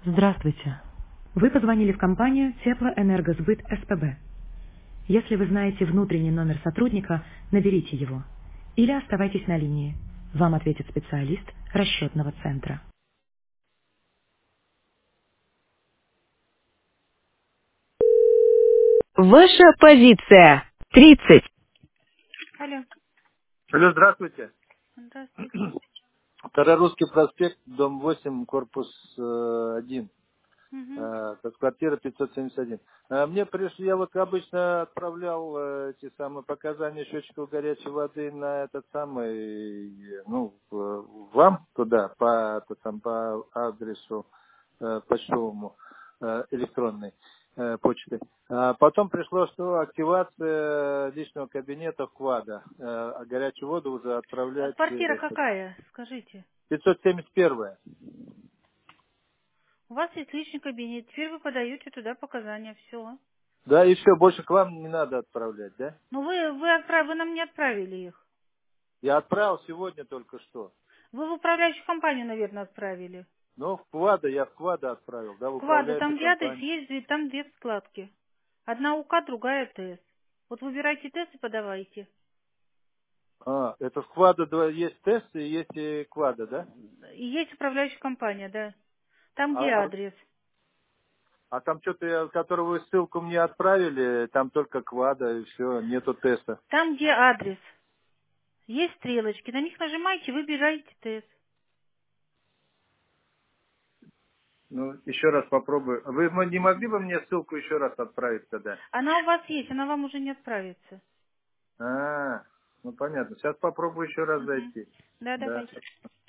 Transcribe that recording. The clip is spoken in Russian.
Здравствуйте. Вы позвонили в компанию Теплоэнергосбыт СПБ. Если вы знаете внутренний номер сотрудника, наберите его. Или оставайтесь на линии. Вам ответит специалист расчетного центра. Ваша позиция. 30. Алло, Алло, здравствуйте. здравствуйте. Старорусский проспект, дом 8, корпус 1, Мгм. квартира 571. Мне пришли, я вот обычно отправлял эти самые показания счетчиков горячей воды на этот самый, ну, вам туда, по адресу почтовому, электронной почты. Потом пришло, что активация личного кабинета в КВАДа, а горячую воду уже А отправлять квартира какая? Скажите. 571. У вас есть личный кабинет, теперь вы подаете туда показания, все. Да, и все, больше к вам не надо отправлять, да? Но вы нам не отправили их. Я отправил сегодня только что. Вы в управляющую компанию, наверное, отправили. Но в КВАДа, я в КВАДа отправил, да, в Квада, управляющую там где адрес компанию. есть, там две вкладки. Одна УК, другая ТС. Вот выбирайте тест и подавайте. Это в КВАДа есть тесты и есть и КВАДа, да? И есть управляющая компания, да. Там где А, а, адрес. а там что-то, который вы ссылку мне отправили, там только КВАДа и все, нету теста. Там где адрес. Есть стрелочки, на них нажимайте, выбирайте тест. Ну, еще раз попробую. Вы не могли бы мне ссылку еще раз отправить тогда? Она у вас есть, она вам уже не отправится. Ну понятно. Сейчас попробую еще раз Мгм. зайти. Да, Да. давайте.